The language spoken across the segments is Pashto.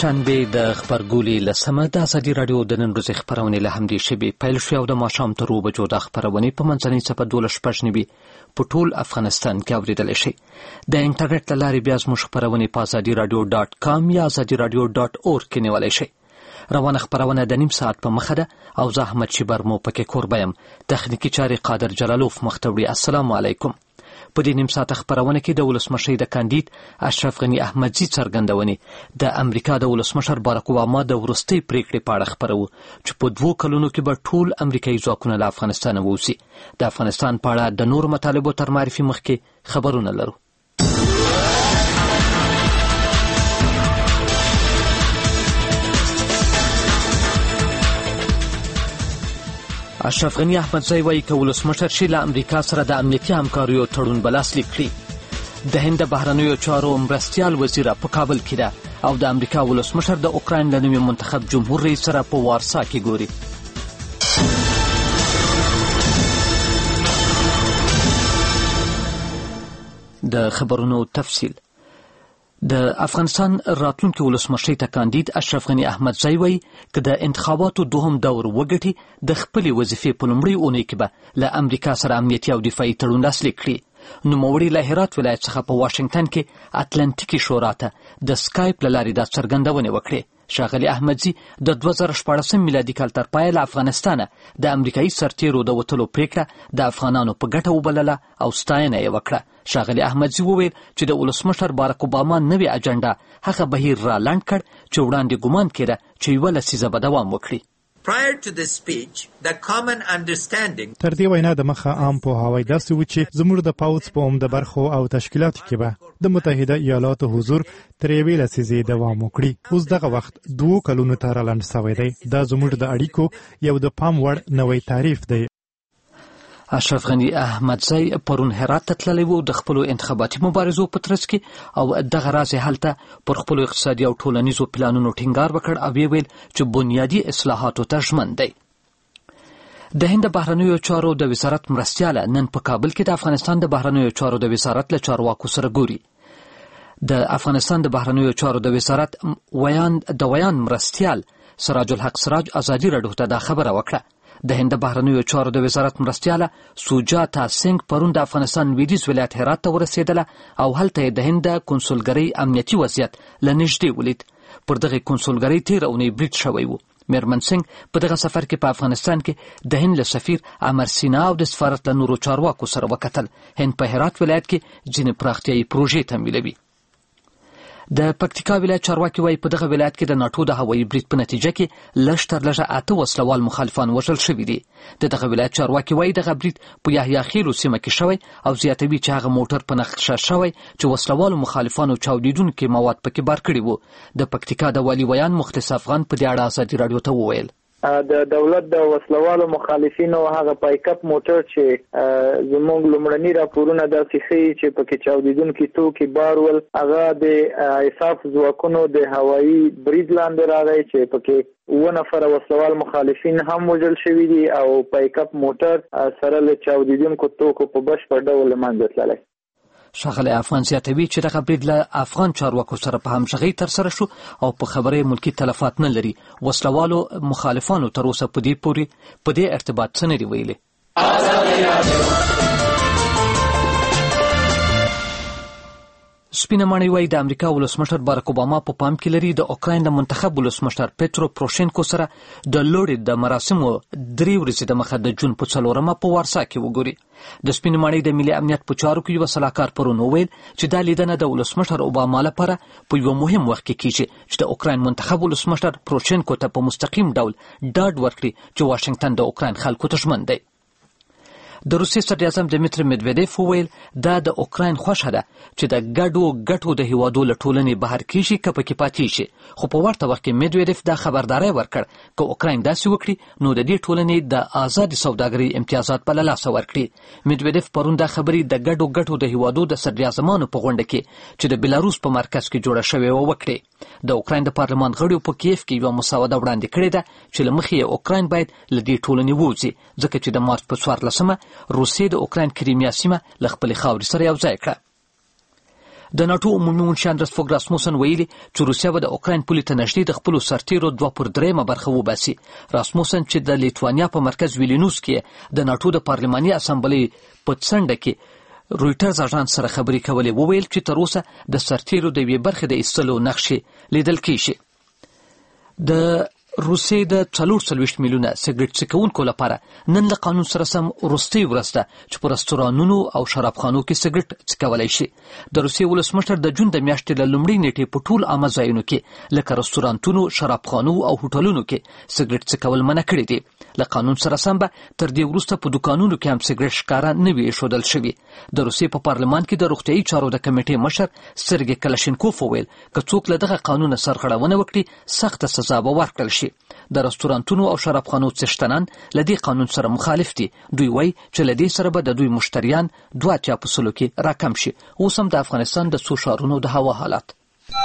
شنبه د خبرګولې لسمه د ازادي راډیو د نن ورځې خبرونه له همدې شبي پیل شوې او د ماښام تر 2 بجو د خبرونه په منځنۍ صفحه 12 په ټول افغانستان کې اوریدل شي. د انټرنیټ له لارې بیا زموږ خبرونه په azadiaradio.com یا azadiaradio.org کې نیولای شي. روانه خبرونه د نیم ساعت په مخه ده او زه احمد شیبر مو پکې کوربایم. تخنیکی چارې قادر جلالوف مختوړي. السلام علیکم. په دې نیم ساعت خبرونه کې د ولسمشر د کاندید اشرف غنی احمدزی څرګندونې د امریکا د ولسمشر باراک اوباما د ورستۍ پریکړې په اړه خبرو چې په 2 کلونو کې به ټول امریکایي ځواکونه له افغانستان ووځي. د افغانستان په اړه د نور مطالبو تر معرفي مخکې خبرونه لرو. اشرف غنی احمدزی وایي که ولسمشر شي له امریکا سره د امنیتي همکاریو تړون به لاسلیک کړي. د هند بهرنیو چارو مرستیال وزیره په کابل کې ده او د امریکا ولسمشر د اوکراین له نوي منتخب جمهور رئیس سره په وارسا کې ګوري. د خبرونو تفصیل. د افغانستان راتلونکي ولسمشر ته کاندید اشرف غنی احمدزی وایي که د انتخاباتو دوهم دور وګټي د خپلې وظیفې په لومړۍ اونۍ کې به له امریکا سره امنیتي او دفاعي تړون لاسلیک کړي. نوموړي له هرات ولایت څخه په واشنگټن کې اتلانتیکي شورا ته د سکایپ له لارې دا څرګندونې وکړې. ښاغلي احمدزی د 2014 میلادي کال تر پایه له افغانستانه د امریکایي سرتیرو د وتلو پریکړه د افغانانو په ګټه وبلله او ستاینه یې وکړه. ښاغلي احمدزی وویل چې د ولسمشر باراک اوباما نوې اجنډا هغه بهیر را لنډ کړ چې وړاندې ګمان کېده چې یوه لسیزه به دوام وکړي. Prior to this speech, the common understanding تر دې وینا د مخه عام پوهاوی داسې و چې زموږ د پوځ په عمده برخو او تشکیلاتو کې به د متحده ایالاتو حضور تر یوې لسیزې دوام وکړي. اوس دغه وخت 2 کلونو ته را لنډ شوی دی. دا زموږ د اړیکو یو د پام وړ نوی تعریف دی. اشرف غنی احمدزی پرون هرات ته تللی و د خپلو انتخاباتي مبارزو په ترڅ کې او دغه راز هلته پر خپلو اقتصادي او ټولنیزو پلانونو ټینګار وکړ او ویل چې بنیادي اصلاحاتو ته ژمن دی. د هند بهرنیو چارو د وزارت مرستیاله نن په کابل کې د افغانستان د بهرنیو چارو د وزارت له چارواکو سره ګوري. د افغانستان د بهرنیو چارو د وزارت ویان مرستیال سراج الحق سراج ازادي راډیو ته دا خبره وکړه. د هند بهرنیو چارو د وزارت مرستیاله سوجاتا سنگ پرون د افغانستان لویدیځ ولایت هرات ته ورسېدله او هلته د هند کنسولګرۍ امنیتي وضعیت له نږدې ولید. پر دغه کنسولګرۍ تېره اونۍ برید شوی و. میرمن سنگ په دغه سفر کې په افغانستان کې د هند له سفیر امر سینا او د سفارت له نورو چارواکو سره وکتل. هند په هرات ولایت کې ځینې پراختیایي پروژې تمویلوي. د پکتیکا ولایت چارواکي وایي په دغه ولایت کې د ناټو د هوایي برید په نتیجه کې لږ تر لږه 8 وسلوال مخالفان وژل شوي دي. د دغه ولایت چارواکي وایي دغه برید په یحیی خیلو سیمه کې شوی او زیاتوي چې هغه موټر په نقشه شوی چې وسلوالو مخالفانو چاودیدونکي مواد پکې بار کړي وو. د پکتیکا د والي ویان مخلص افغان په دې اړه ازادي راډیو ته وویل د دولت د وسلوالو مخالفینو هغه پایکپ موټر چې زموږ لومړني راپورونه داسې ښیي چې پکې چاودیدونکي توکي بار ول هغه د اساف ځواکونو د هوایي برید لاندې راغی چې پکې 9 نفر وسلوال مخالفین هم وژل شوي دي او پایکپ موټر سره له چاودیدونکو توکو په بشپړ ډول منځ تللی. ښاغلی افغان زیاتوي چې دغه برید له افغان چارواکو سره په همغږۍ ترسره شو او په خبره ملکی تلفات نه لري. وسلوالو مخالفانو تر اوسه په دې ارتباط څه نه دي ویلي. سپینه ماڼۍ وایي د امریکا ولسمشر باراک اوباما په پام کې لري د اوکراین د منتخب ولسمشر پیټرو پروشینکو سره د لوړې د مراسمو 3 ورځې د مخه د جون په 4 په وارسا کې وګوري. د سپینه ماڼۍ د ملي امنیت په چارو کې یو سلاکار پرون وویل چې دا لیدنه د ولسمشر اوباما لپاره په یو مهم وخت کې کیږي چې د اوکراین منتخب ولسمشر پروشینکو ته په مستقیم ډول ډاډ ورکړي چې واشنگټن د اوکراین خلکو ته ژمن دی. د روسیې صدر اعظم دمیتری مدویدیف وویل دا د اوکراین خوښه ده چې د ګډو د هیوادو له ټولنې بهر کیږي که پکې پاتې شي. خو په ورته وخت کې مدویدیف دا خبرداری ورکړ که اوکراین داسې وکړي نو د دې ټولنې د آزادې سوداګرۍ امتیازات به له لاسه ورکړي. مدویدیف پرون دا خبرې د ګډو د هیوادو د صدر اعظمانو په غونډه کې چې د بلاروس په مرکز کې جوړه شوې و وکړي. د اوکراین د پارلمان غړو په کیف کې یو مسوده وړاندې کړې ده چې له مخې اوکراین باید له دې ټولنې ووځي ځکه چې د مارچ په 14 روسیې د اوکراین کریمیا سیمه له خپلې خاورې سره یو ځای کړه. د ناتو عمومي منشي اندرس فوګ راسموسن ویلي چې روسیا به د اوکراین پولې ته نږدې د خپلو سرتیرو 2/3 برخه وباسي. راسموسن چې د لیتوانیا په مرکز ویلینوس کې د ناتو د پارلماني اسامبلې په څنډه کې رویټرز اژانس سره خبرې کولې، وویل چې تر اوسه د سرتیرو د یوې برخې د ایستلو نقشې لیدل کیږي. د روسیې د 440 میلیونه سګریټ څکونکو لپاره نن له قانون سره سم وروستۍ ورځ ده چې په رستورانونو او شرابخانو کې سګریټ څکولی شي. د روسیې ولسمشر د جون د میاشتې له لومړۍ نیټې په ټول عامه ځایونو کې لکه رستورانتونو، شرابخانو او هوټلونو کې سګریټ څکول منع کړي دي. له قانون سره سم به تر دې وروسته په دوکانونو کې هم سګریټ ښکاره نه وي ایښودل شوي. د روسیې په پارلمان کې د روغتیايي چارو د کمیټې مشر سرګی کلاشینکوف وویل که څوک له دغه قانون سرغړونه وکړي سخته سزا به ورکړل شي. د رستورانتونو او شرابخانو څښتنان له دې قانون سره مخالف دي. دوی وایي چې له دې سره به د دوی مشتریان 2.8% کې راکم شي. اوس هم د افغانستان د څو ښارونو د هوا حالات.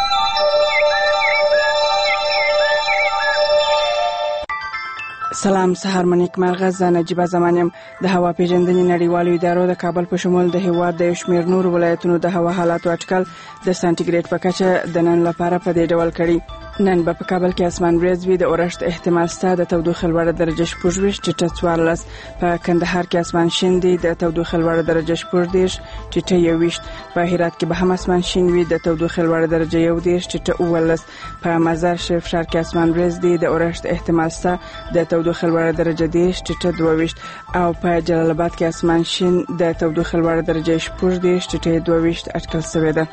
سلام، سهار منیک مرغه، زه نجیبه زمانیم. د هوا پیژندنې نړیوالو ادارو د کابل په شمول د هیواد د شمیر نور ولایتونو د هوا حالاتو اټکل د سانتیګریډ په کچه د نن لپاره په دې ډول کړي. نن په کابل کې اسمان وريځ وي، د اورښت احتمال شته، د تودوخې لوړه درجه 14 ټیټه 14. په کندهار کې اسمان شین دی، د تودوخې لوړه درجه 14 ټیټه 21. په هرات کې به هم اسمان شین وي، د تودوخې لوړه درجه 11 ټیټه 19. په مزار شریف ښار کې اسمان وريځ دی، د اورښت احتمال شته، د تودوخې لوړه درجه 10 ټیټه 22. او په جلال آباد کې اسمان شین، د تودوخې لوړه درجه 14 ټیټه 22 اټکل شوې ده.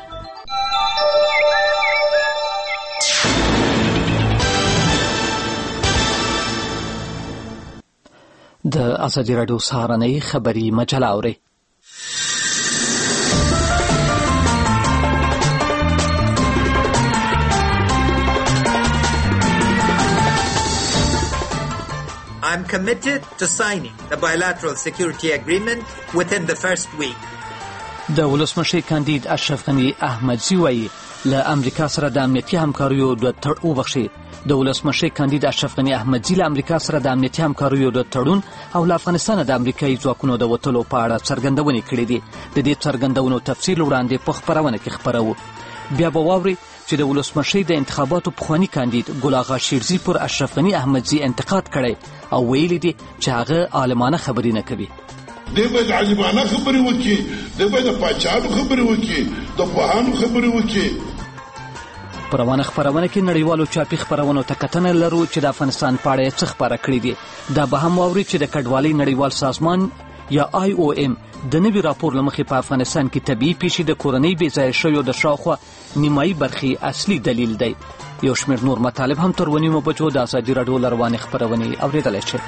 د ازادي راډیو سهارنۍ خبری مجله اوري. I'm committed to signing the bilateral security agreement within the first week. د ولسمشر کاندید اشرف غنی احمدزی وایي له امریکا سره د امنیتي همکاریو د د ولسمشر کاندید اشرف غنی احمدزی له امریکا سره د امنیتي همکاریو د تړون او له افغانستان د امریکایي ځواکونو د وتلو په اړه څرګندونې کړې دي. د دې څرګندونو تفصیل وړاندې په خبرونه کې خبرو. بیا به واوري چې د ولسمشر د انتخاباتو پخوانی کاندید ګل آغا شیرزي پر اشرف غنی احمدزی انتقاد کړی او ویلي دي چې هغه عالمانه خبرې نه کوي. دی باید عالمانه خبرې وکړي، دی باید د پاچاهانو خبرې وکړي، د پوهانو خبرې وکړي. په روانه خبرونه کې نړیوالو چاپي خبرونو ته کتنه لرو چې د افغانستان په اړه څه خبره کړې دي. دا به هم واوري چې د کډوالۍ نړیوال سازمان یا IOM د نوي راپور له مخې په افغانستان کې طبیعي پیښې د کورنۍ بې ځایه شویو د شاوخوا نیمایي برخې اصلي دلیل دی. یو شمېر نور مطالب هم تر 9 بجو د ازادي راډیو له روانې خپرونې اورېدلی شئ.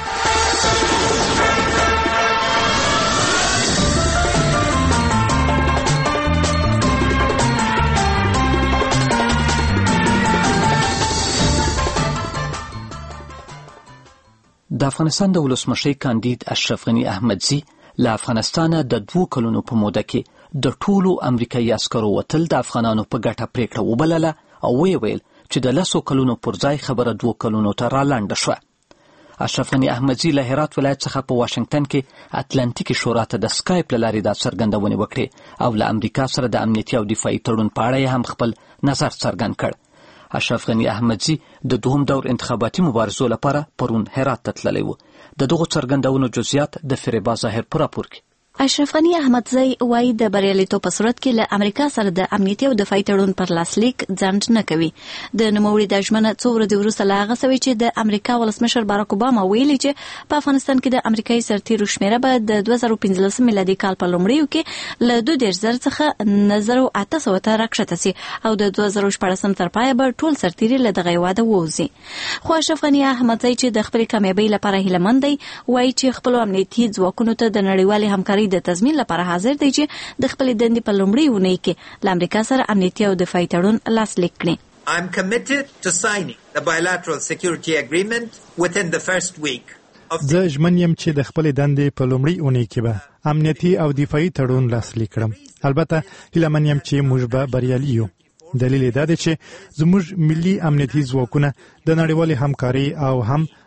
د افغانستان د ولسمشر کاندید اشرف غنی احمدزی له افغانستانه د 2 کلونو په موده کې د ټولو امریکایي عسکرو وتل د افغانانو په ګټه پریکړه وبلله او ویل چې د 10 کلونو پر ځای خبره 2 کلونو ته رالنډه شوه. اشرف غنی احمدزی له هرات ولایت څخه په واشنگټن کې اتلانتیکي شورا ته د سکایپ له لارې دا څرګندونې وکړې او له امریکا سره د امنیتي او دفاعي تړون په اړه هم خپل نظر څرګند کړ. اشرف غنی احمدزی د دوهم دور انتخاباتي مبارزو لپاره پرون هرات ته تللی و. د دغو څرګندونو جزئیات د فریبا ظاهر په راپور کې. اشرف غنی احمدزی وایي د بریالیتوب په صورت کې له امریکا سره د امنیتي او دفاعي تړون پر لاسلیک ځنډ نه کوي. د نوموړي د ژمنه څو ورځې وروسته له هغه سوي چې د امریکا ولسمشر باراک اوباما ویلي چې په افغانستان کې د امریکایي سرتیرو شمیره به د 2015 میلادي کال په لومړیو کې له 2,000 څخه 9,800 ته راکښته سي او د 2014 تر پایه به ټول سرتیري له دغه هیواده ووځي. خو اشرف غنی احمدزی چې د خپلې کامیابۍ لپاره هیلهمند دی وایي چې خپل امنیتي ځواکونو ته د نړیوالې همکارۍ د تضمین لپاره حاضر دی چې د خپل دندې په لومړۍ اونۍ کې له امریکا سره امنیتي او دفاعي تړون لاسلیک کړي. I'm committed to signing the bilateral security agreement within the first week. زه ژمن یم چې د خپل دندې په لومړۍ اونۍ کې به امنیتي او دفاعي تړون لاسلیک کړم. البته هیله من یم چې موږ به بریالي یو. دلیل دا دی چې زموږ ملي امنیتي ځواکونه د نړیوالې همکارۍ او هم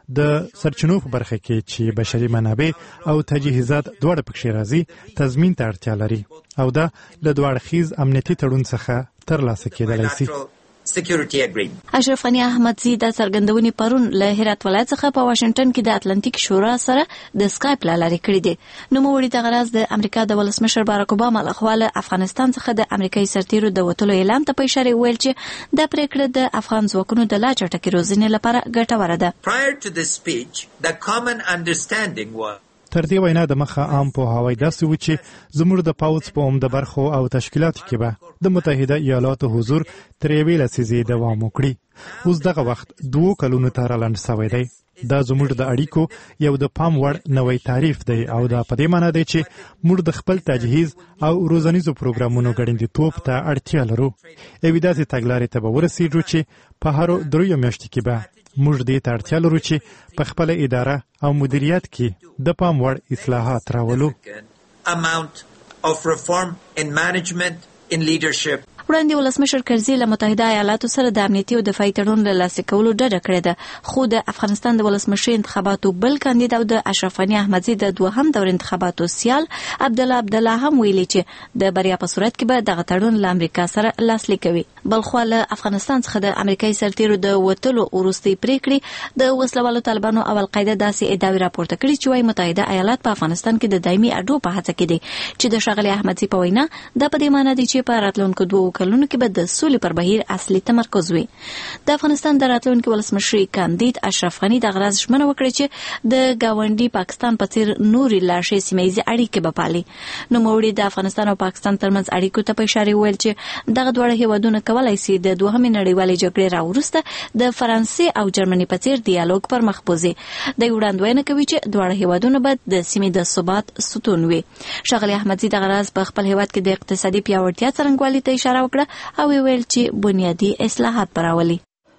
د سرچینو په برخه کې چې بشري منابع او تجهیزات دواړه پکې راځي تضمین ته اړتیا لري او دا له دوه اړخیز امنیتي تړون څخه ترلاسه کېدلی شي. اشرف غنی احمدزی د څرګندونې پرون له هرات ولایت څخه په واشنگټن کې د اتلانتیک شورا سره د سکایپ له لارې کړی دی. نوموړي دغه راز د امریکا د ولسمشر باراک اوباما لخوا له افغانستان څخه د امریکایي سرتیرو د وتلو اعلان ته په اشاره ویل چې د پریکړه د افغان ځواکونو د لا چټکې روزنې لپاره ګټوره ده. تر دې وینا د مخه عام پوهاوی داسې و چې زموږ د پاوڅ په عمده برخو او تشکیلاتو کې به د متحده ایالاتو حضور تر یوې لسیزې دوام وکړي. اوس دغه وخت 2 کلونو ته رالنډ شوی دی. دا زموږ د اړیکو یو د پام وړ نوې تعریف دی او دا په دې معنی دی چې موږ د خپل تجهیز او روزنیزو پروګرامونو ګړندیتوب ته اړتیا لرو. یوې داسې تګلارې ته به ورسېږو چې په هرو 3 میاشتو کې به موږ دې ته اړتیا لرو چې په خپل اداره او مدیریت کې د پام وړ اصلاحات راولو. وړاندې ولسمشر کرزي له متحده ایالاتو سره د امنیتي او دفاعي تړون له لاسلیک کولو ډډه کړې ده، خو د افغانستان د ولسمشر انتخاباتو بل کاندید او د اشرف غنی احمدزي د دوهم دور انتخاباتو سیال عبدالله هم ویلي چې د بریا په صورت کې به دغه تړون له امریکا سره لاسلیک کوي. بلخو له افغانستان څخه د امریکایي سرتیرو د وتلو وروستي پریکړې د وسلوالو طالبانو او القاعده داسې ادعاوې راپورته کړي چې وايي متحده ایالات په افغانستان کې د دایمي اډو په هڅه کې دي چې د ښاغلي احمدزي په وینا دا په دې معنی دی چې په راتلونکو 2 کلونو کې به د سولې پر بهیر اصلي تمرکز وي. د افغانستان د راتلونکي ولسمشر کاندید اشرف غنی د غرض ژمنه وکړه چې د گاونډي پاکستان په څیر نوري لاشي سیمایي اړیکې به پالي. نوموړي د افغانستان او پاکستان ترمنځ اړیکو ته په اشاره ویل چې دغه دوه هیوادونه کولای شي د دوهمې نړیوالې جګړې راوروسته د فرانسې او جرمني په څیر ډیالوګ پر مخ بوزي. د وړاندوینه کوي چې دوه هیوادونه به د سیمې د ثبات ستون وي. ښاغلي احمدزي د غرض په خپل هیواد کې د اقتصادي پیاوړتیا څرنګوالي ته اشاره وکړه او ویل چې بنیادی اصلاحات براولي.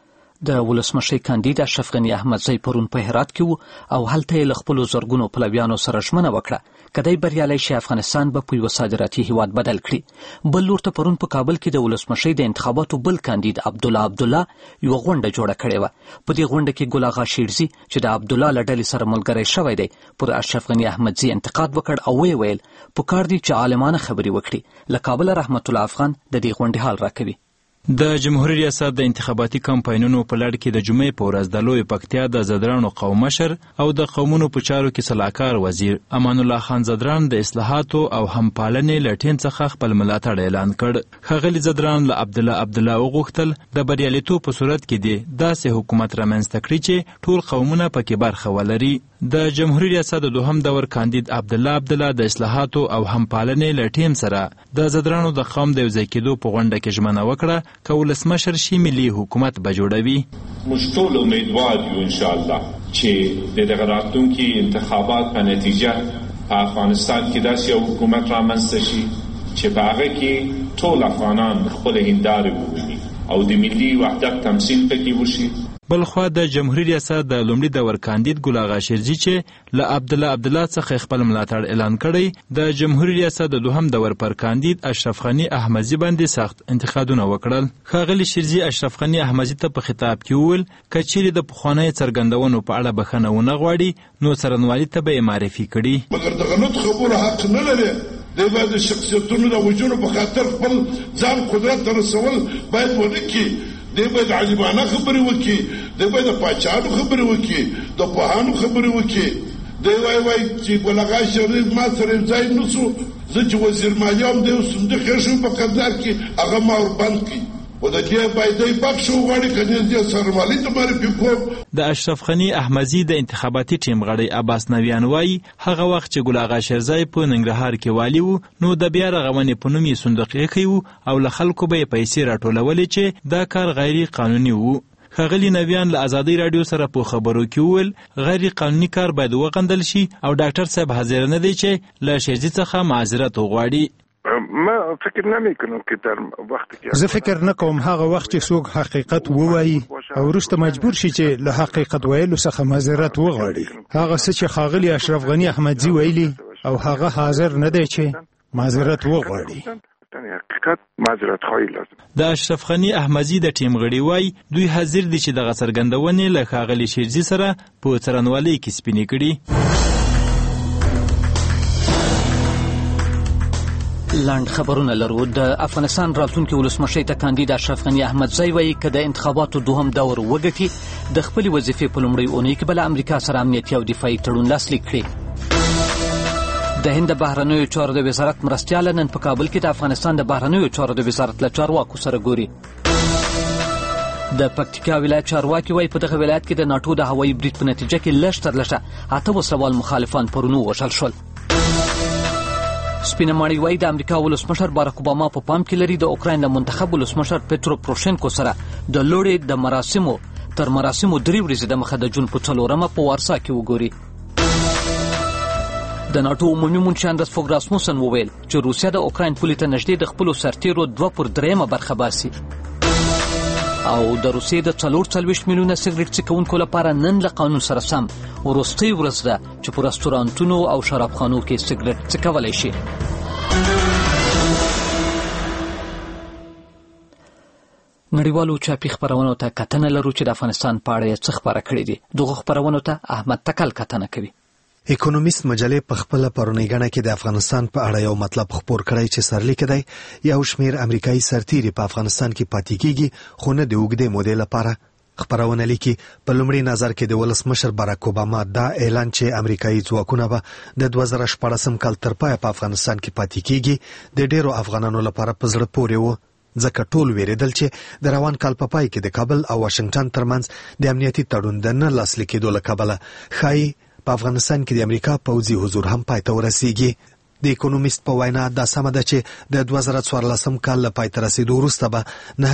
د ولسمشر کاندید اشرف غنی احمدزی پرون په هرات کې او هلته له خپل زرګونو پلویانو سره ژمنه وکړه کدی بریالي شي افغانستان به په یو صادراتي هیواد بدل کړي. بل لورته پرون په کابل کې د ولسمشر د انتخاباتو بل کاندید عبدالله یو غونډه جوړه کړې و. په دې غونډه کې ګل اغا شیرزي چې د عبدالله لډلې سره ملګری شوی دی پر اشرف غنی احمدزی انتقاد وکړ او ویل په کار دي چې عالمانه خبري وکړي. له کابل رحمت الله افغان د دې غونډې حال راکوي. د جمهوریت ریاست د انتخاباتي کمپاینونو په لړ کې د جمعې په ورځ د لوی پکتیا د زدرانو قوم مشر او د قومونو په چارو کې صلاحکار وزیر امان الله خان زدران د اصلاحاتو او همپالنې لټین څخه خپل ملاتړ اعلان کړ. ښاغلي زدران له عبدالله وغوښتل د بریالیتوب په صورت کې دی داسې حکومت رامنځته کړي چې ټول قومونه پکې برخه ولري. د جمهوریت ریاست د دوهم دور کاندید عبدالله د اصلاحاتو او همپالنې لټین سره د زدرانو د قوم د یوځای کېدو په غونډه کې ژمنه وکړه که ولسمشر شي ملي حکومت به جوړوي. موږ ټول امیدوار یو ان شاء الله چې د دغه راتلونکي انتخابات په نتیجه په افغانستان کې داسې یو حکومت رامنځته شي چې په هغه کې ټول افغانان خپل هندارې وویني او د ملي وحدت تمثیل پکې وشي. بلخوا د جمهوریت ریاست د لومړي دور کاندید ګل اغا شیرزي چې له عبدالله څخه خپل ملاتړ اعلان کړی د جمهوریت ریاست د دوهم دور پر کاندید اشرف غنی احمدزي باندې سخت انتقادونه وکړل. ښاغلي شیرزي اشرف غنی احمدزي ته په خطاب کې وویل که چیرې د پخوانۍ څرګندونو په اړه بخښنه ونه غواړي نو څرنګوالي ته به یې معرفي کړي. مګر د غلط خبرو حق نه لري. دی باید د شخصیتونو د وجودو په خاطر خپل ځان قدرت ته رسول باید ونه کړي. دی باید عالمانه خبرې وکړي. دی باید د پاچاهانو خبرې وکړي، د پوهانو خبرې وکړي. دی وایي چې ګل اغا شیرزي ما سره ځای نه شو، زه چې وزیر مالیه هم دی صندوق یې شو په قبضه کې هغه ما وربند کړي. و د دې باید دی بخښ وغواړي که نه دې سرمالي ته معرفي کوم. د اشرف غنی احمدزي د انتخاباتي ټیم غړی عباس نویان وایي هغه وخت چې ګل اغا شیرزي په ننګرهار کې والي و نو د بیا رغونې په نوم یې صندوق ایښی و او له خلکو به یې پیسې راټولولې چې دا کار غیر قانوني و. ښاغلي نویان له ازادي راډیو سره په خبرو کې وویل غیر قانوني کار باید وغندل شي او ډاکټر صاحب حاضر نه دی چې له شیرزي څخه معذرت وغواړي. زه فکر نه کوم هغه وخت چې څوک حقیقت ووایي او وروسته مجبور شي چې له حقیقت ویلو څخه معذرت وغواړي. هغه څه چې ښاغلي اشرف غنی احمدزي ویلي او هغه حاضر نه دی چې معذرت وغواړي. پښتني حقیقت معذرت خواهی لازم. د اشرف غنی احمدزي د ټیم غړي وای دوی حاضر دي چې د څرګندونې له ښاغلي شیرزي سره په څرنوالي کې سپینې کړي. لاند خبرونه لرو. د افغانستان راتلونکي ولسمشر ته کاندید اشرف غنی احمدزي وایي که د انتخاباتو دوهم دور وګټي د خپل وظیفې په لومړۍ اونۍ کې بل امریکا سره امنیتي او دفاعي تړون لاسلیک کړي. د هند بهرنیو چارو د وزارت مرستیال نن په کابل کې د افغانستان د بهرنیو چارو د وزارت له چارواکو سره ګوري. د پکتیکا ولایت چارواکي وایي په دغه ولایت کې د ناټو د هوایي برید په نتیجه کې لږ تر لږه 8 وسلوال مخالفان پرونو وژل شول. سپینه ماڼۍ وایي د امریکا ولسمشر باراک اوباما په پام کې لري د اوکراین د منتخب ولسمشر پټرو پروشنکو سره د لوړې د مراسمو 3 ورځې د مخه د جون په 4مه په وارسا کې وګوري. د ناټو عمومي منشي اندرس فوګ راسموسن وویل چې روسیا د اوکراین پولې ته نږدې د خپلو سرتیرو 2/3 برخه باسي. او د روسیې د 44 میلیونه سیګریټ څکونکو لپاره نن له قانون سره سم وروستۍ ورځ ده چې په رستورانتونو او شرابخانو کې سیګریټ څکولی شي. نړیوالو چاپي خپرونو ته کتنه لرو چې د افغانستان په اړه څه خبره کړې دي. دغه خپرونو ته احمد تکل کتنه کوي. اکونومیست مجلې په خپل پرونی غاڼه کې د افغانستان په اړه یو مطلب خبر کړی چې سرلیک دی یو شمیر امریکایي سرتیري په افغانستان کې پاتې کیږي خو نه د اوږدې مودې لپاره. خبرونه لیکي په لومړي نظر کې د ولسمشر باراک اوباما دا اعلان چې امریکایي ځواکونه به د 2014 کال تر پایه په افغانستان کې پاتې کیږي د ډیرو افغانانو لپاره په زړه پورې و، ځکه ټول ویریدل چې د روان کال په پای کې د کابل او واشنگټن ترمنځ د امنیتي تړون د نه لاسلیک کېدو له کبله ښایي په افغانستان کې د امریکا پوځي حضور هم پای ته ورسیږي. د اکونومیست په وینا دا سمه ده چې د 2014 کال له پای ته رسیدو وروسته به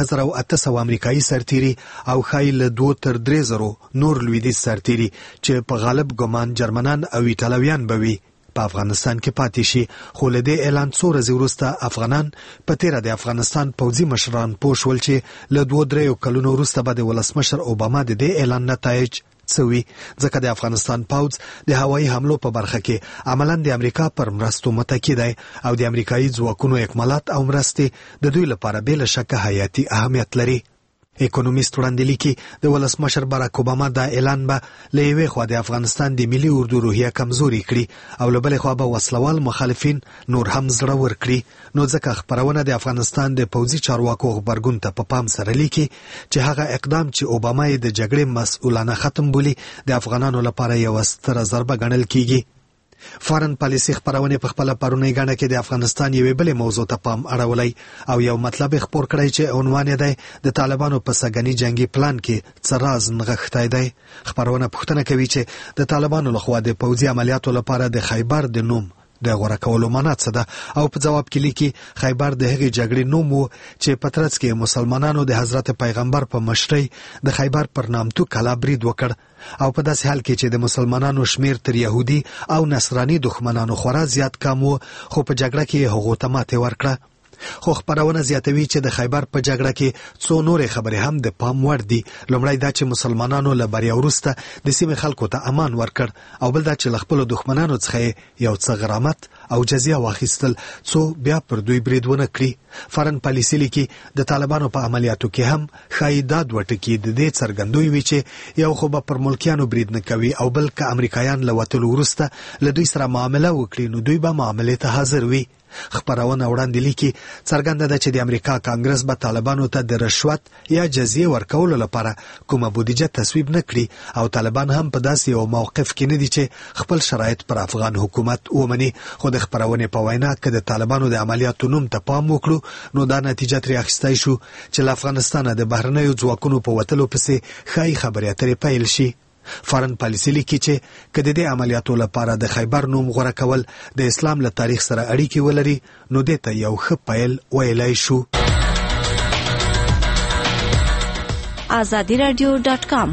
9800 امریکایي سرتیري او ښایي له 2 تر 3000 نور لویدیځ سرتیري چې په غالب ګمان جرمنان او ایټالویان به وي په افغانستان کې پاتې شي. خو له دې اعلان څو ورځې وروسته افغانان په تیره د افغانستان پوځي مشران پوه شول چې له 2-3 کلونو وروسته به د ولسمشر اوباما د دې اعلان نتایج سوي، ځکه د افغانستان پوځ د هوایي حملو په برخه کې عملاً د امریکا پر مرستو متکی دی او د امریکایي ځواکونو اکمالات او مرستې د دوی لپاره بې له شکه حیاتي اهمیت لري. اکونومیست وړاندې لیکي د ولسمشر باراک اوباما دا اعلان به له یوې خوا د افغانستان د ملي اردو روحیه کمزوري کړي او له بلې خوا به وسلوال مخالفین نور هم زړه ور کړي. نو ځکه خبرونه د افغانستان د پوځي چارواکو غبرګون ته په پام سره لیکي چې هغه اقدام چې اوباما یې د جګړې مسؤلانه ختم بولي د افغانانو لپاره یو ستره ضربه ګڼل کیږي. فارن پالیسي خبرونه په خپل پرونی غاڼه کې د افغانستان یوې بلې موضوع ته پام اړولای او یو مطلب خبر کړی چې عنوان یې دی د طالبانو په سګنی جنگي پلان کې څه راز نغښتای دی. خبرونه پوښتنه کوي چې د طالبانو لخوا د پوځي عملیاتو لپاره د خیبر د نوم د غوړه کولو معنا څه ده او په جواب کې لیکي خیبر د هغې جګړې نوم و چې په ترڅ کې مسلمانانو د حضرت پیغمبر په مشرۍ د خیبر پر نامتو کلا برید وکړ او په داسې حال کې چې د مسلمانانو شمیر تر يهودي او نصراني دښمنانو خورا زیات کم و خو په جګړه کې هغو ته ماتې ورکړه. خو خبرونه زیاتوي چې د خیبر په جګړه کې څو نورې خبرې هم د پام وړ دي. لومړی دا چې مسلمانانو له بریا وروسته د سیمې خلکو ته امان ورکړ او بل دا چې له خپلو دښمنانو څخه یو څه غرامت او جزیه واخیستل څو بیا پر دوی برید ونه کړي. فارن پالیسي لیکي د طالبانو په عملیاتو کې هم ښایي دا دوه ټکي د دې څرګندوي وي چې یو خو به پر ملکیانو برید نه کوي او بل که امریکایان له وتلو وروسته له دوی سره معامله وکړي نو دوی به معاملې ته حاضر وي. خبرونه وړاندې لیکي څرګنده ده چې د امریکا کانګرس به طالبانو ته د رشوت یا جزیه ورکولو لپاره کومه بودیجه تصویب نه کړي او طالبان هم په داسې یو موقف کې نه دي چې خپل شرایط پر افغان حکومت ومني. خو د خبرونې په وینا کې د طالبانو د عملیاتو نوم ته پام وکړو نو دا نتیجه ترې اخیستی شو چې له افغانستانه د بهرنیو ځواکونو په وتلو پسې ښایي خبرې اترې پیل شي. فارن پالیسي لیکي چې که د دې عملیاتو لپاره د خیبر نوم غوره کول د اسلام له تاریخ سره اړیکې ولري نو دې ته یو ښه پیل ویلی شو. azadiradio.com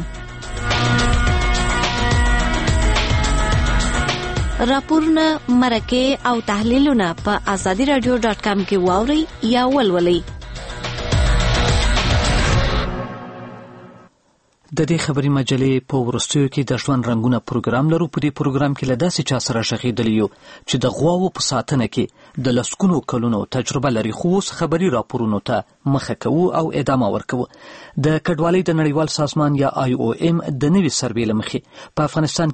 راپورونه مرکه او تحلیلونه په azadiradio.com کې واورئ یا ولولئ. د دې خبري مجلې په ورستیو کې د ژوند رنگونه پروګرام لرو. په دې پروګرام کې له داسې چا سره شغېدلی یو چې د غواو په ساتنه کې د لسګونو کلونو تجربه لري، خو اوس خبري راپورونو ته مخه کوو او ادامه ورکوو. د کډوالۍ د نړیوال سازمان یا IOM د نوي سروې له مخې په افغانستان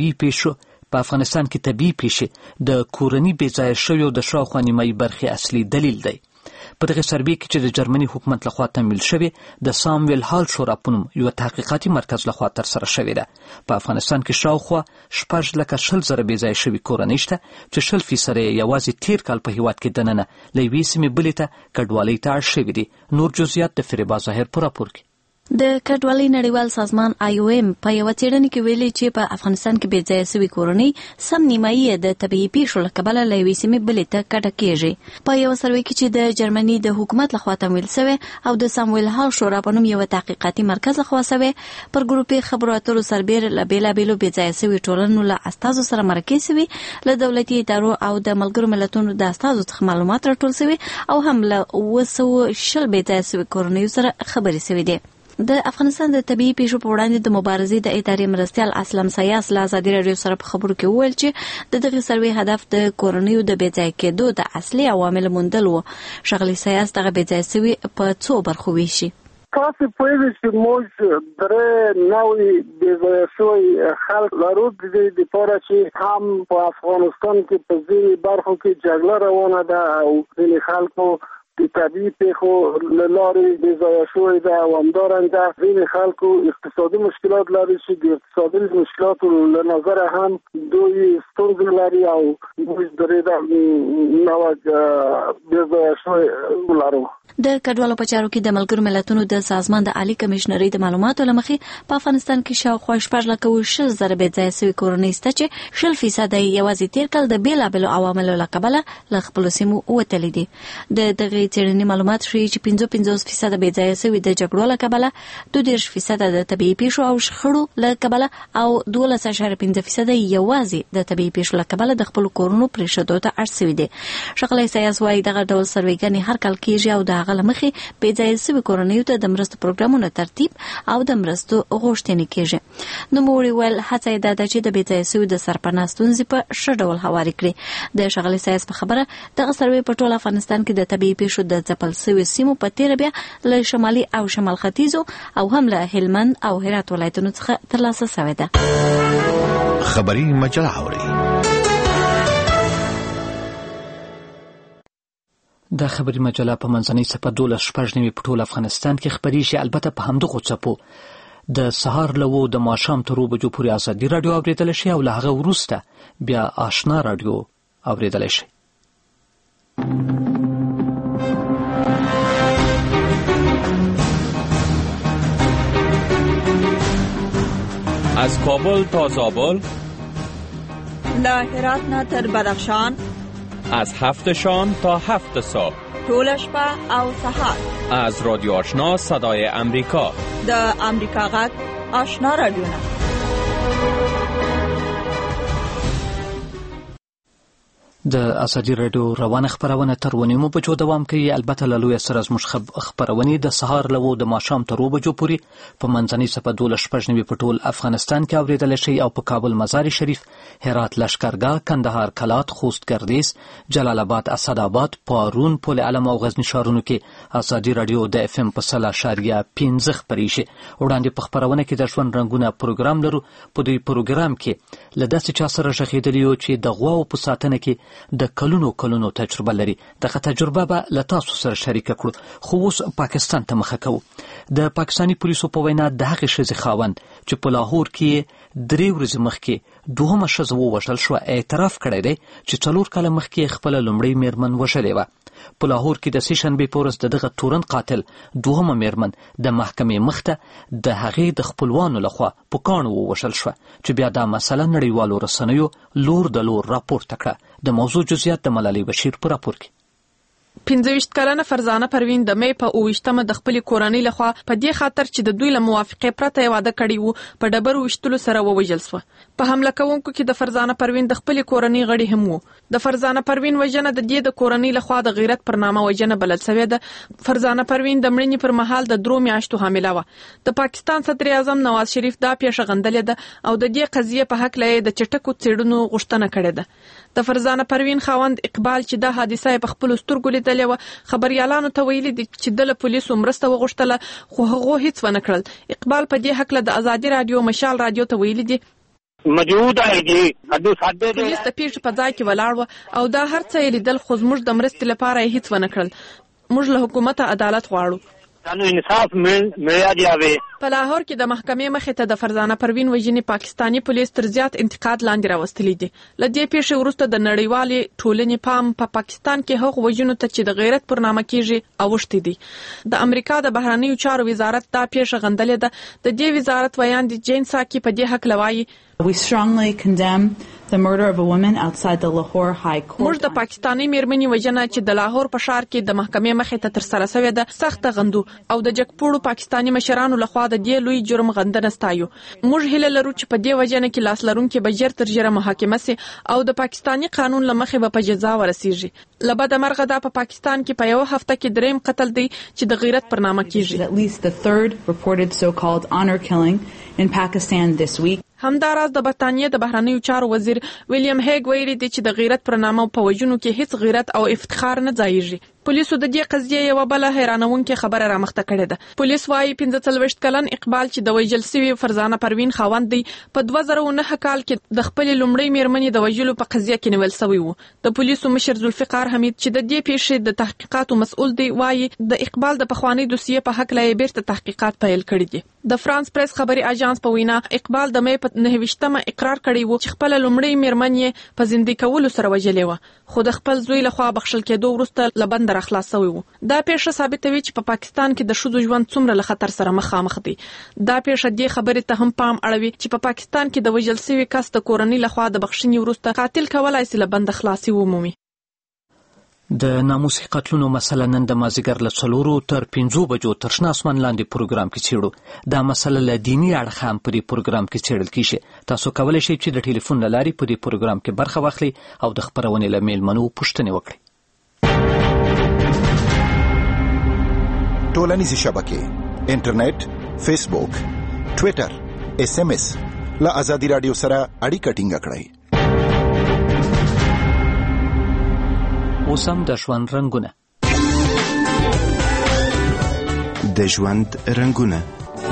کې طبیعي پیښې د کورني بېځایه شویو د شاوخوا نیمایي برخې اصلي دلیل دی. په دغه سروې کې چې د جرمني حکومت لخوا تمویل شوی د سامویل هال شورا په نوم یو تحقیقاتي مرکز لخوا ترسره شوې ده. په افغانستان کې شاوخوا 6,100,000 بېځایه شوي کورنۍ شته چې 0% یې یوازې تیر کال په هیواد کې دننه له یوې سیمې بلې ته کډوالۍ ته اړ شوي دي. نور جزئیات د فریبا ظاهر په راپور کې. د کډوالۍ نړیوال سازمان IOM په یو څېړنه کې ویلي چې په افغانستان کې بېځایه شوي کورنۍ سم نیمایي د طبیعي پیښو له کبله له یوې سیمې بلې ته کډه کېږي. په یو سروې کې چې د جرمني د حکومت لخوا تمویل شوی او د سامویل هال شورا په نوم یو تحقیقاتي مرکز لخوا شوی پر ګروپي خبرو اترو سربېر له بېلابېلو بېځایه شوي ټولنو له استازو سره مرکې شوي، له دولتي ادارو او د ملګرو ملتونو د استازو څخه معلومات راټول شوي او هم له 200 بېځایه شوي کورنیو سره خبرې شوي دي. د افغانستان د طبیعي پیښو په وړاندې د مبارزې د ادارې مرستیال اسلم سیاس له ازادي راډیو سره په خبرو کې وویل چې د دغه سروې هدف د کورنیو د بېځایه کېدو د اصلي عواملو موندل و. ښاغلي سیاس دغه بېځایه شوي په څو برخو ویشي. تاسو پوهیږئ چې موږ درې نوي بېځایه شوي خلک لرو د دې لپاره چې هم په افغانستان کې په ځینې برخو کې جګړه روانه ده او ځینې خلکو د طبیعي پیښو له لارې بېځایه شوي ده او همدارنګه ځینې خلکو اقتصادي مشکلات لري چې د اقتصادي مشکلاتو له نظره هم دوی ستونزې لري او موږ درې نوع بېځایه شوي لرو. د کډوالو په چارو کې د ملګرو ملتونو د سازمان د عالی کمشنرۍ د معلوماتو له مخې په افغانستان کې شاوخوا 6,100,000 بېځایه شوي کورنۍ شته چې 0% یې یوازې تیر کال د بېلابېلو عواملو له کبله له خپلو سیمو وتلي دي. د دغې څېړنې معلومات ښیي چې 55% بېځایه شوي د جګړو له کبله، 22% د طبیعي پیښو او شخړو له کبله او 12.5% یوازې د طبیعي پیښو له کبله د خپلو کورونو پرېښودو ته اړ شوي دي. ښاغلی سیاس وایي دغه ډول سروېګانې هر کال کېږي او د هغه له مخې بېځایه شوي کورنیو ته د مرستو پروګرامونه ترتیب او د مرستو غوښتنې کېږي. نوموړي ویل هڅه یې دا ده چې د بېځایه شوي د سرپناه ستونزې په ښه ډول هوارې کړي. د ښاغلي سیاس په خبره دغه سروې په ټول افغانستان کې د طبیعي پیښو د ځپل شویو سیمو په تېره بیا له شمالي او شمال ختیځو او هم له هلمند او هرات ولایتونو څخه ترلاسه شوې ده. خبري مجله اوري. د خبري مجله په منځنۍ صفحه 12 په ټول افغانستان کې خبرېږي. البته په همدغو څپو د سهار له د ماښام تر 2 بجو پورې ازادي راډیو اورېدلی شي او له هغه وروسته بیا آشنا راډیو اورېدلی شي. از کابل تا زابل، له هرات نه تر بدخشان، از 7 شام تا 7 صبح، ټول شپه او سهار. از رادیو آشنا صدای امریکا، د امریکا غږ آشنا رادیو نه. د ازادي راډیو روانه خبرونه تر 9 بجو دوام کوي. البته له لوی سره زموږ خبرونه د سهار له د ماښام تر 2 بجو پورې په منځنۍ صفحه 12 په ټول افغانستان کې اوریدل شي او په کابل مزار شریف، هرات لشکرګاه، کندهار کلات، خوست ګردیز، جلال آباد، اسداباد، پارون، پل علم او غزنی ښارونو کې ازادي راډیو د FM په 0.15 خبرېږي. وړاندې په خبرونه کې د ژوند رنگونه پروګرام لرو. په دې پروګرام کې له داسې چا سره شغېدلی یو چې د غواو په ساتنه کې د کلونو تجربه لري. دغه تجربه به له تاسو سره شریکه کړو. خو اوس پاکستان ته مخه کوو. د پاکستاني پولیسو په وینا د هغې ښځې خاوند چې په لاهور کې 3 ورځې مخکې دوهمه ښځه ووژل شوه اعتراف کړی دی چې 4 کاله مخکې خپله لومړۍ میرمن وژلې وه. په لاهور کې د سې شنبې په ورځ د دغه تورن قاتل دوهمه میرمن د محکمې مخته د هغې د خپلوانو لخوا په کاڼو ووژل شوه چې بیا دا مسله نړیوالو رسنیو لور د لور راپورته کړه. د موضوع جزئیات د ملالۍ بشیر په راپور کې. 25 کلنه فرزانه پروین د مې په 28مه د خپل کورنۍ لخوا په دې خاطر چې د دوی له موافقې پرته واده کړی وو په ډبرو وشتلو سره ووژل شو. په حمله کوونکو کې د فرزانه پروین د خپل کورنۍ غړي هم وو. د فرزانه پروین وژنه د دې د کورنۍ لخوا د غیرت پر نامه وژنه بلل شوې ده. فرزانه پروین د مړینې پر مهال د 3 میاشتو حامله وه. د پاکستان صدر اعظم نواز شریف دا پیښه غندلې ده او د دې قضیې په حق لې د چټکو څېړنو غوښتنه کړې ده. د فرزانه پروین خاوند اقبال چې دا حادثه په خپل سترګو لیدلې و خبريالانو ته ویلي دي چې د پولیسو مرسته وغوښتله خو هغه هیڅ ونه کړل. اقبال په دې حق له د ازادي رادیو مشال رادیو ته ویلي دي موجود دی پولیس د پیښې په ځای کې ولاړ و او دا هر څه لیدل خو زموږ د مرستې لپاره هیڅ ونه کړل. موږ له حکومت عدالت غواړو. انصاف ملیا دی. په لاهور کې د محکمې مخې ته د فرزانه پروین وژنې پاکستانی پولیس تر زیات انتقاد لاندې راوستلي دي. له دې پیښې وروسته د نړیوالې ټولنې پام په پاکستان کې هغو وژنو ته چې د غیرت پر نامه کیږي اوښتې دي. د امریکا د بهرنیو چارو وزارت دا پیښه غندلې ده. د دې وزارت ویان دي جین ساکی په دې حق لوایي We strongly condemn the murder of a woman outside the Lahore High Court. موږ د پاکستانی میرمنې وژنه چې د لاهور په ښار کې د محکمې مخې ته ترسره شوې ده سخت غندو او د جګپوړو پاکستانی مشرانو لخوا د دې لوی جرم غندنه ستایو. موږ هیله لرو چې په دې وژنه کې لاس لرونکي به ژر تر ژره محاکمه سي او د پاکستانی قانون له مخې به په جزا ورسیږي. له بده مرغه دا په پاکستان کې په یو هفته کې دریم قتل دی چې د غیرت پر نامه کیږي. At least the third reported so-called honor killing in Pakistan this week. همداراز د برتانیې د بهرنیو چارو وزیر ویلیام هیګ ویلي دی چې د غیرت پر نامه په وژنو کې هیڅ غیرت او افتخار نه ځایږي. پولیسو د دې قضیې یو بل حیرانونکې خبره رامخته کړې ده. پولیس وايي 45 کلن اقبال چې د وژل شوی فرزانه پروین خاوند دی په 2009 کال کې د خپل لومړی میرمنې د وژلو په قضیه کې نیول شوی وو. د پولیسو مشر ذوالفقار حمید چې د دې پیښې د تحقیقاتو مسؤل دی وايي د اقبال د پخوانی دوسیې په حق لای بیرته تحقیقات پیل کړي دي. د فرانس پریس خبري اژانس په وینا اقبال د مې په 29مه اقرار کړی وو چې خپل لومړی میرمنې په زندګي کولو سره وژلې و خو د خپل زوی لخوا بخښل کېدو وروسته لبند راخلاص شوی وو. دا پیښه ثابتوي چې په پاکستان کې د ښځو ژوند څومره له خطر سره مخامخ دی. دا پیښه دې خبرې ته هم پام اړوي چې په پاکستان کې د وژل شوي کس د کورنۍ لخوا د بخښنې وروسته قاتل کولای شي لبند خلاصي ومومي. د ناموسي قتلونو مسله نن د مازیګر له 4 تر 5 بجو تر شنه اسمان لاندې پروګرام کې څېړو. دا مسله له دیني اړخه هم په دې پروګرام کې څېړل کیږي. تاسو کولی شئ چې د ټلیفون له لارې په دې پروګرام کې برخه واخلئ او د خبرونې له میلمنو پوښتنې وکړئ. ټولنیزې شبکې انټرنیټ، فیسبوک، ټویټر، SMS له ازادي رادیو سره اړیکه ټینګه کړئ. اوس هم د ژوند رنګونه د ژوند رنګونه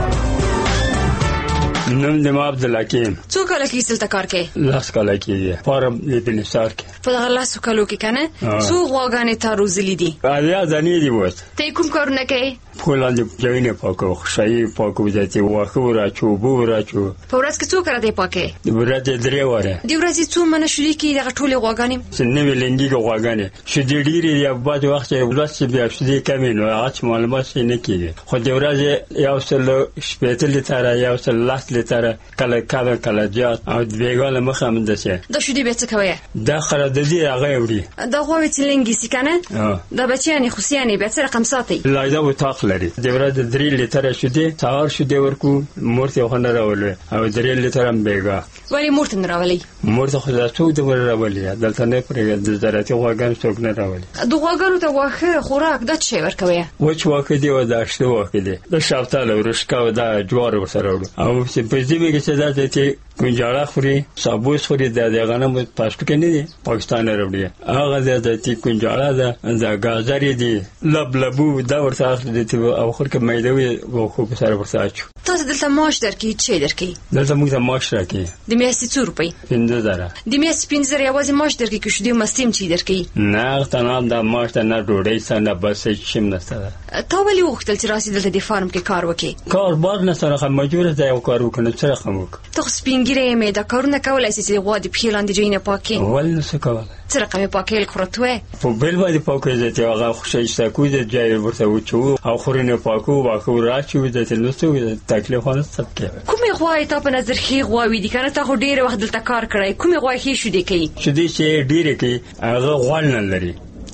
نوم د ما عبدالله کې څو کاله کې دلته کار کوي؟ 10 کاله کې فارم لیدل سار کې په دغه 10 کالو کې کنه څو غواګانې ته روزلي دي؟ بیا ځانې دی وځ ته کوم کارونه کوي؟ فولاد جوینه پاکو شای پاکو ځاتي واخو راچو بو راچو په ورځ کې څو کړه دی پاکه؟ د ورځې 3 واره د ورځې څو منه شولې کې دغه ټولې غواګانې څنګه ویلنګي غواګانې شې ډېری یا بعد وخت ولس بیا شې کمین او هغه معلومات نه کیږي خو د ورځې یو څل شپېته لتر یو څل لاس لتر کله جات او د بیګاله مخه مند شه د شې دې څه کوي؟ دا خره د دې هغه وړي دا غوې تلنګي سکنه دا بچیانی خوسیانی به څه رقم ساتي لایدا و تاخ لري د ورځې 3 لیتر شوده څار شوده ورکو مورته خنه راولې او 3 لیتر هم بیګا ولی مورته نه راولې مورته خو دا څو د ور راولې دلته نه پرې د زراعتي غواګان څوک نه راولې د غواګانو ته واخه خوراک د څه ورکوي وچ واکه دی و دا شته واکه دی د شافتاله ورشکا و دا جوار ورسره وړو او چې په دې کې چې دا ته کنجاړه خوري صابوس خوري د غنم پښتو کې نه دي پاکستان راوړي هغه د تی کنجاړه د غازری دي لبلبو دا ورته اخلي او خور کې مېدوي او خو په سره ورساچو تاسو دلته ماش درکې چې درکې دلته موږ ته ماش راکې د میاشتې 2 روپۍ 5000 د میاشتې 5000 یوازې ماش درکې کې شو دی مستیم چې درکې نه تنه د ماش ته نه ډوډۍ سره بس شم نه سره تا ولې وختل چې راسي دلته د فارم کې کار وکې کار بار نه سره خو مجبور ځای او کار وکړم سره خموک ته سپینګری مې دا کارونه کولای شي چې غوا د پیلاندې جینه پاکي ول نه څه کولای څه رقم پاکي الکروتوي په بل باندې پاکي ځته هغه خوشایسته کوی د جای ورته وچو او خورینه پاکو واخو راچو د تلوسو تکلیف نه سبکه کومه غوا ته په نظر کې غوا وې دي کنه ته خو ډیره وخت دلته کار کړای کومه غوا کې شو دي کوي شو دي چې ډیره کې هغه غوال نه لري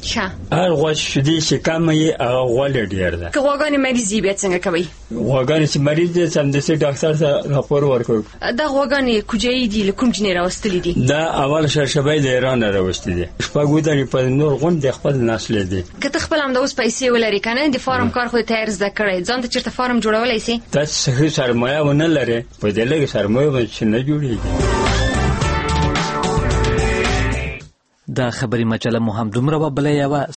ښه هر غوښه شیدې چې کمه یې هغه غوړ ډیر ده. که غواګانې مریض یې بیا څنګه کوي؟ غواګانې چې مریض دي سمدستي ډاکټر ته راپور ورکوي. دا غواګانې کوجایي دي له کوم ځای راوستلې دي؟ دا اول شرشبای د ایران راوستلې دي. شپږ ودانې په نور غون د خپل نسل دي. که ته خپل هم د اوس پیسې ولري کنه د فارم کار خو تیار زده کړی ځان ته چیرته فارم جوړولای شي؟ دا صحیح سرمایه ونه لري په دې لږ سرمایه به نه جوړیږي. دا خبري مجله مو هم دومره وبلې یو